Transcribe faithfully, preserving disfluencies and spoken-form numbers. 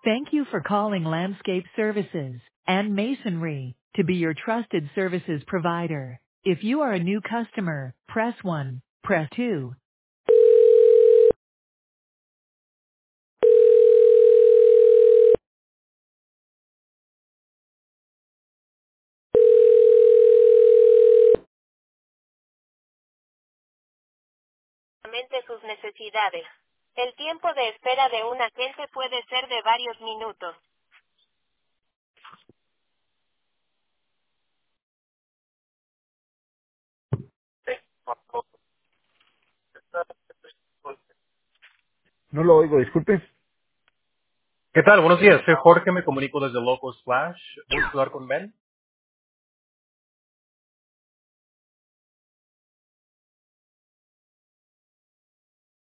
Thank you for calling Landscape Services and Masonry to be your trusted services provider. If you are a new customer, press one, press two. Sus necesidades. El tiempo de espera de un agente puede ser de varios minutos. No lo oigo, disculpe. ¿Qué tal? Buenos días. Soy Jorge, me comunico desde Loco Splash. ¿Voy a hablar con Ben?